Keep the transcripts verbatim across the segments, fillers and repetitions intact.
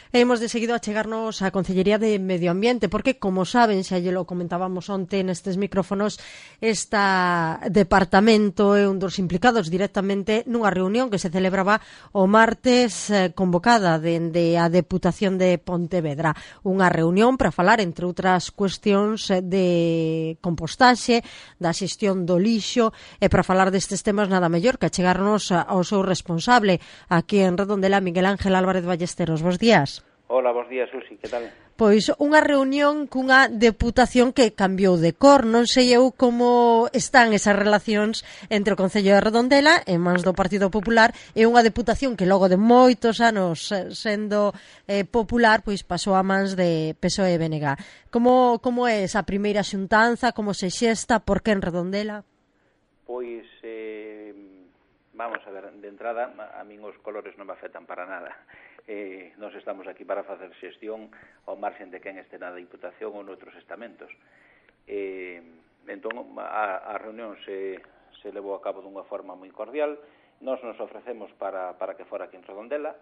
E imos de seguido a chegarnos á Concellería de Medio Ambiente, porque, como saben, xa lle lo comentábamos onte nestes micrófonos, este departamento é un dos implicados directamente nunha reunión que se celebraba o martes eh, convocada dende a Deputación de Pontevedra. Unha reunión para falar, entre outras cuestións, de compostaxe, da xestión do lixo, e para falar destes temas nada mellor que chegarnos ao seu responsable aquí en Redondela, Miguel Ángel Álvarez Ballesteros. Bos días. Hola, bos días, Susi, que tal? Pois unha reunión cunha deputación que cambiou de cor. Non sei eu como están esas relacións entre o Concello de Redondela, en mans do Partido Popular, e unha deputación que logo de moitos anos sendo eh, popular, pois pasou a mans de P S O E e B N G. Como, como é esa primeira xuntanza, como se xesta, por que en Redondela? Pois, eh, vamos a ver, de entrada, a min os colores non me afectan para nada. Eh, nós estamos aquí para facer xestión ao marxen de quen este na Diputación ou noutros estamentos. Eh, entón, a, a reunión se, se levou a cabo dunha forma moi cordial. Nós nos ofrecemos para, para que fora aquí en Redondela,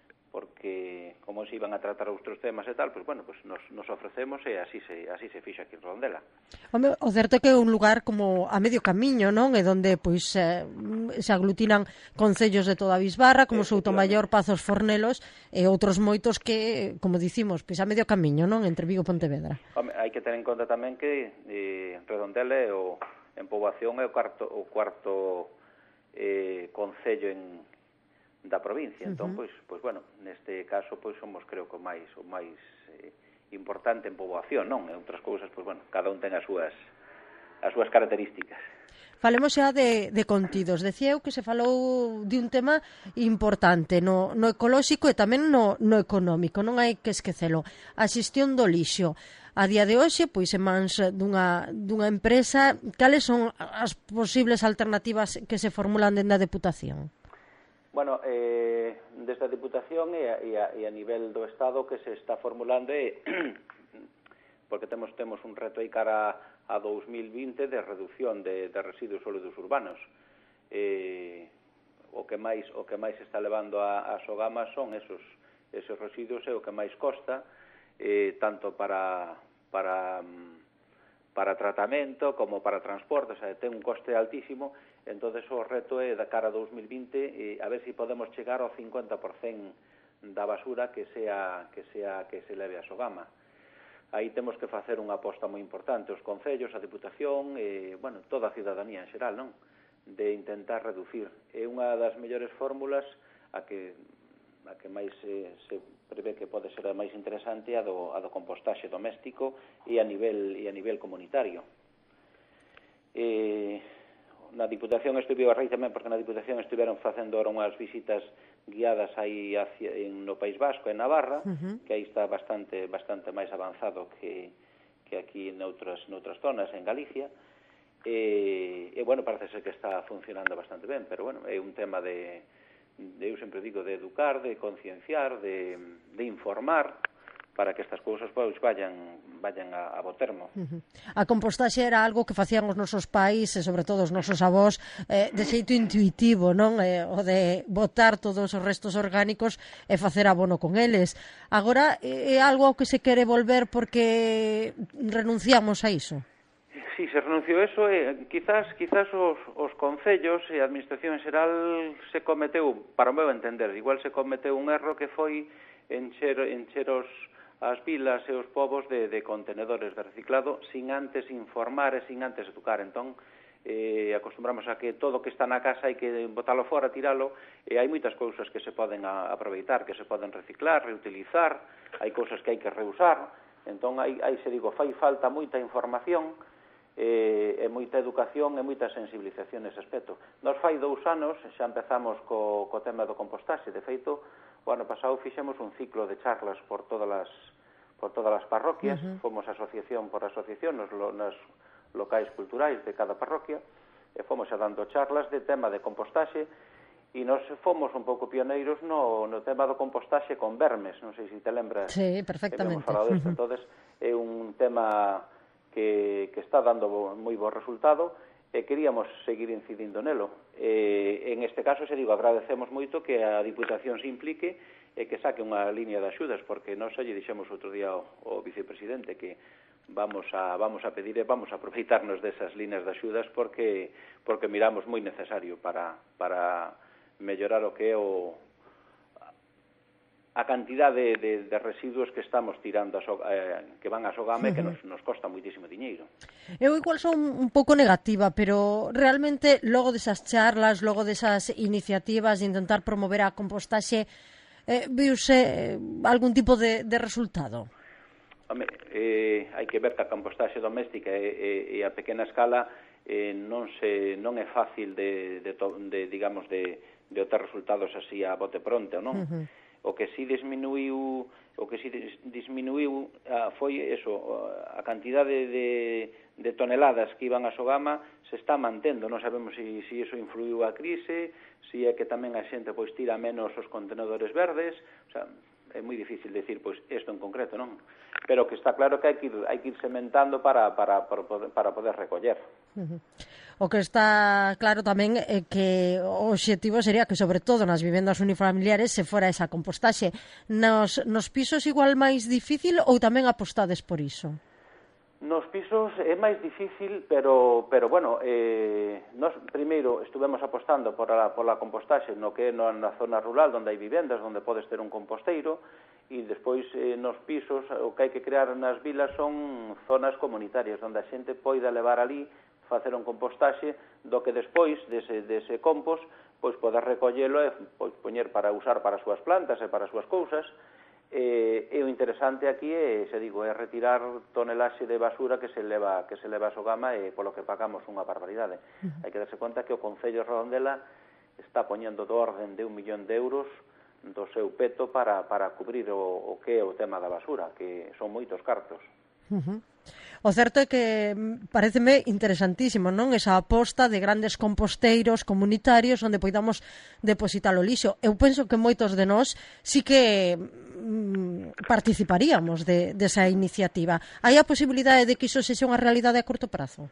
porque como se iban a tratar outros temas e tal, pois bueno, pois nos, nos ofrecemos e así se, así se fixa aquí en Redondela. Home, o certo é que é un lugar como a medio camiño, non? E donde pois eh, se aglutinan concellos de toda a Bisbarra, como Soutomaior, Pazos, Fornelos e outros moitos que, como dicimos, pois a medio camiño, non? Entre Vigo e Pontevedra. Home, hai que ter en conta tamén que eh, Redondela é o, en poboación é o cuarto, o cuarto eh, concello en da provincia, entón, uh -huh. pois, pois, bueno, neste caso, pois, somos, creo que, o máis, o máis eh, importante en poboación, non? En outras cousas, pois, bueno, cada un ten as súas, as súas características. Falemos xa de, de contidos. Decía eu que se falou de un tema importante no, no ecolóxico e tamén no, no económico, non hai que esquecelo. A xestión do lixo. A día de hoxe, pois, en mans dunha, dunha empresa, cales son as posibles alternativas que se formulan dende a Deputación? Bueno, eh, desde a Diputación e a, e, a, e a nivel do Estado que se está formulando é, porque temos temos un reto aí cara a dos mil vinte de reducción de, de residuos sólidos urbanos. Eh, o que máis o que máis está levando a, a Sogama son esos esos residuos e o que máis costa, eh, tanto para para para tratamento como para transporte, o sea, ten un coste altísimo. Entonces o reto é da cara a dos mil vinte eh, a ver se si podemos chegar ao cincuenta por cento da basura que sea que sea que se leve a Sogama. Aí temos que facer unha aposta moi importante, os concellos, a Deputación, e, bueno, toda a cidadanía en xeral, non? De intentar reducir. É unha das mellores fórmulas a que a que máis se, se prevé que pode ser a máis interesante a do, a do compostaxe doméstico e a nivel e a nivel comunitario. Eh, na Diputación estuve a raíz tamén, porque na Diputación estiveron facendo ahora unhas visitas guiadas aí hacia, en, no País Vasco, en Navarra, uh -huh. que aí está bastante bastante máis avanzado que, que aquí noutras, noutras zonas, en Galicia. E, e, bueno, parece ser que está funcionando bastante ben, pero, bueno, é un tema de, de eu sempre digo, de educar, de concienciar, de, de informar, para que estas cousas pois vayan vayan a, a bo termo. Uh -huh. A compostaxe era algo que facían os nosos pais e sobre todo os nosos avós eh, de xeito intuitivo, non? Eh, o de botar todos os restos orgánicos e facer abono con eles. Agora é algo ao que se quere volver porque renunciamos a iso. Sí, se renunciou eso e quizás quizás os, os concellos e a administración en xeral se cometeu, para o meu entender, igual se cometeu un erro que foi encher, encher os as vilas e os povos de, de contenedores de reciclado sin antes informar e sin antes educar. Entón, eh, acostumbramos a que todo que está na casa hai que botalo fora, tiralo, e hai moitas cousas que se poden a, aproveitar, que se poden reciclar, reutilizar, hai cousas que hai que reusar. Entón, aí, aí se digo, fai falta moita información e, e moita educación e moita sensibilización nese aspecto. Nos fai dous anos xa empezamos co, co tema do compostaxe. De feito, o ano pasado fixemos un ciclo de charlas por todas as por todas as parroquias, uh -huh. fomos asociación por asociación nos, nos locais culturais de cada parroquia e fomos a dando charlas de tema de compostaxe e nos fomos un pouco pioneiros no, no tema do compostaxe con vermes, non sei se te lembras. Sí, perfectamente. Que falado disto. Uh -huh. Entonces, é un tema que, que está dando moi bo resultado e queríamos seguir incidindo nelo. E, en este caso, se digo, agradecemos moito que a Diputación se implique e que saque unha línea de axudas, porque non xa lle dixemos outro día ao, ao vicepresidente que vamos a vamos a pedir e vamos a aproveitarnos desas líneas de axudas porque porque miramos moi necesario para para mellorar o que é o a cantidad de, de, de residuos que estamos tirando a so, eh, que van a Sogama, uh-huh, e que nos, nos costa moitísimo diñeiro. Eu igual son un pouco negativa, pero realmente logo desas charlas, logo desas iniciativas de intentar promover a compostaxe, eh, viuse algún tipo de, de resultado? Home, eh, hai que ver que a compostaxe doméstica e, e, e a pequena escala eh, non se non é fácil de, de, de digamos de, de obter resultados así a bote pronto, non? Uh-huh. O que si disminuiu, o que si disminuiu ah, foi eso, a cantidade de, de toneladas que iban a Sogama se está mantendo, non sabemos se si, si eso influiu a crise, se si é que tamén a xente pois tira menos os contenedores verdes, o sea, é moi difícil decir pois isto en concreto, non? Pero que está claro que hai que ir, hai que ir sementando para, para, para, poder, para poder recoller. Uh-huh. O que está claro tamén é que o obxectivo sería que, sobre todo nas vivendas unifamiliares, se fora esa compostaxe. Nos, nos pisos igual máis difícil ou tamén apostades por iso? Nos pisos é máis difícil, pero, pero bueno, eh, nós primeiro estuvemos apostando por a, por a compostaxe no que é na zona rural, onde hai vivendas, onde podes ter un composteiro, e despois eh, nos pisos o que hai que crear nas vilas son zonas comunitarias, onde a xente poida levar ali, facer un compostaxe, do que despois dese, dese compost, pois poder recollelo e pois, poñer para usar para as súas plantas e para as súas cousas. E, e o interesante aquí é, se digo, é retirar tonelaxe de basura que se leva que se leva a Sogama e polo que pagamos unha barbaridade. Uh-huh. Hai que darse conta que o Concello de Redondela está poñendo do orden de un millón de euros do seu peto para, para cubrir o, o que é o tema da basura, que son moitos cartos. Uh-huh. O certo é que pareceme interesantísimo, non? Esa aposta de grandes composteiros comunitarios onde poidamos depositar o lixo. Eu penso que moitos de nós sí que mm, participaríamos de, desa iniciativa. Hai a posibilidade de que iso sexa unha realidade a corto prazo?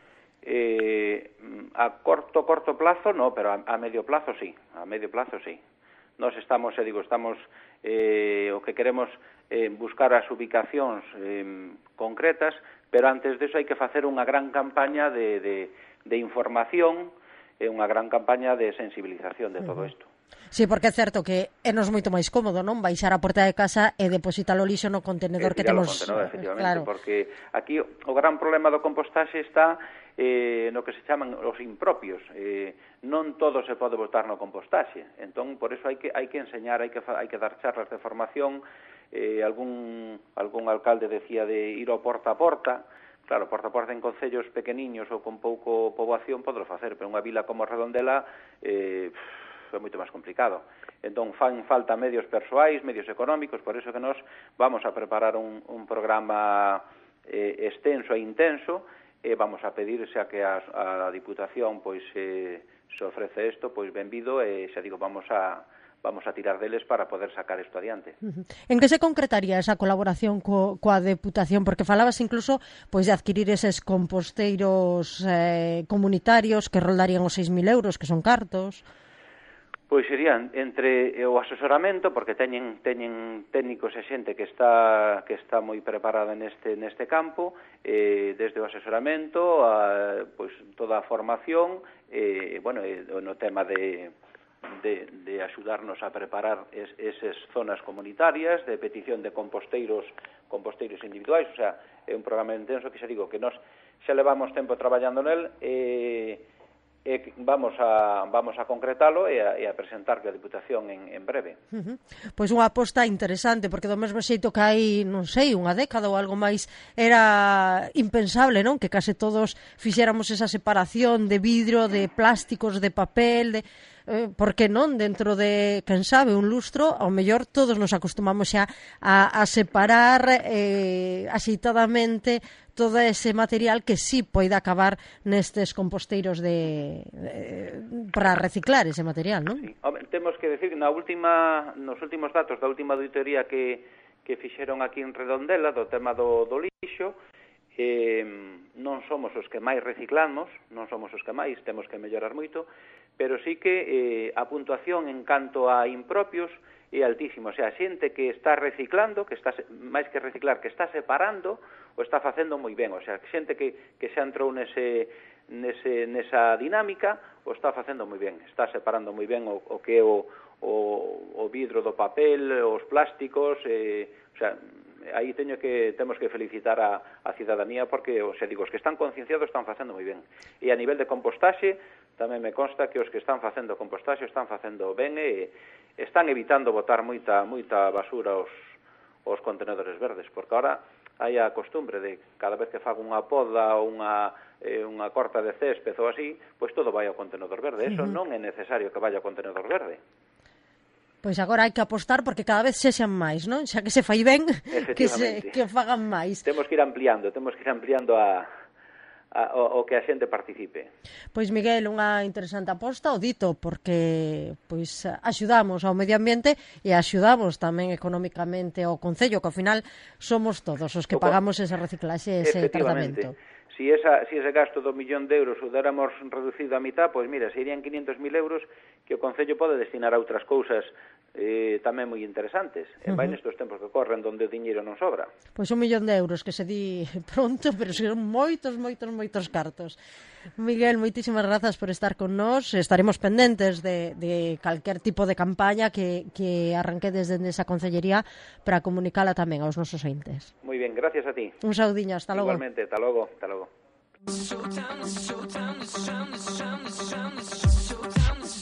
Eh, a corto, corto plazo no, pero a, a medio plazo sí, a medio plazo sí. Nós estamos, e digo, estamos eh, o que queremos eh, buscar as ubicacións eh, concretas, pero antes deso hai que facer unha gran campaña de, de, de información e unha gran campaña de sensibilización de todo isto. Sí, porque é certo que é nos moito máis cómodo, non? Baixar a porta de casa e depositar o lixo no contenedor que temos. Contenedor, efectivamente, claro. Porque aquí o gran problema do compostaxe está eh, no que se chaman os impropios. Eh, non todo se pode botar no compostaxe. Entón, por eso hai que hai que enseñar, hai que hai que dar charlas de formación. Eh, algún algún alcalde decía de ir ao porta a porta. Claro, porta a porta en concellos pequeniños ou con pouco poboación podelo facer, pero unha vila como Redondela eh, é moito máis complicado. Entón, fan falta medios persoais, medios económicos, por iso que nós vamos a preparar un, un programa eh, extenso e intenso e vamos a pedir xa que a, a Diputación pois eh, se ofrece isto, pois benvido e xa digo, vamos a vamos a tirar deles para poder sacar isto adiante. Uh-huh. En que se concretaría esa colaboración co, coa Deputación? Porque falabas incluso pois de adquirir eses composteiros eh, comunitarios que roldarían os seis mil euros, que son cartos. Pois serían entre o asesoramento, porque teñen teñen técnicos e xente que está que está moi preparada neste neste campo, eh, desde o asesoramento a pois toda a formación, eh, bueno, eh, no tema de De, de axudarnos a preparar es, esas zonas comunitarias, de petición de composteiros composteiros individuais, o sea, é un programa intenso que xa digo que nós xa levamos tempo traballando nel e, e vamos a vamos a concretalo e a, e a presentar que a Diputación en, en breve. Uh-huh. Pois unha aposta interesante, porque do mesmo xeito que hai, non sei, unha década ou algo máis, era impensable, non? Que case todos fixéramos esa separación de vidro, de plásticos, de papel, de Eh, porque non, dentro de, quen sabe, un lustro, ao mellor todos nos acostumamos xa a, a separar eh, axeitadamente todo ese material que sí poida acabar nestes composteiros de, de para reciclar ese material, non? Sí. Home, temos que decir que na última, nos últimos datos da última auditoría que, que fixeron aquí en Redondela do tema do, do lixo, eh, non somos os que máis reciclamos, non somos os que máis, temos que mellorar moito, pero sí que eh, a puntuación en canto a impropios é altísimo, o sea, a xente que está reciclando, que está máis que reciclar, que está separando, o está facendo moi ben, o sea, xente que, que xa entrou nese, nese, nesa dinámica, o está facendo moi ben, está separando moi ben o, o que é o, o, o vidro do papel, os plásticos, eh, o sea, aí teño que temos que felicitar a, a cidadanía porque, o sea, digo, os que están concienciados están facendo moi ben. E a nivel de compostaxe, tamén me consta que os que están facendo compostaxe están facendo ben e están evitando botar moita moita basura aos, aos contenedores verdes, porque ahora hai a costumbre de cada vez que fago unha poda ou unha, eh, unha corta de césped ou así, pois todo vai ao contenedor verde. Eso uh-huh. non é necesario que vaya ao contenedor verde. Pois agora hai que apostar porque cada vez sexan máis, non? Xa que se fai ben, que se que fagan máis. Temos que ir ampliando, temos que ir ampliando a A, o, o que a xente participe. Pois Miguel, unha interesante aposta, o dito, porque pois axudamos ao medio ambiente e axudamos tamén económicamente ao concello, que ao final somos todos os que pagamos esa reciclaxe e ese tratamento. Si, esa, si ese gasto do millón de euros o déramos reducido a mitad, pois mira, serían quinhentos mil euros que o concello pode destinar a outras cousas eh, tamén moi interesantes. Uh-huh. E vai nestes tempos que corren donde o diñeiro non sobra. Pois un millón de euros que se di pronto, pero son moitos, moitos, moitos cartos. Miguel, moitísimas grazas por estar con nós. Estaremos pendentes de, de calquer tipo de campaña que, que arranque desde esa concellería para comunicala tamén aos nosos ointes. Moi ben, gracias a ti. Un saudiño, hasta logo. Igualmente, hasta logo, hasta logo.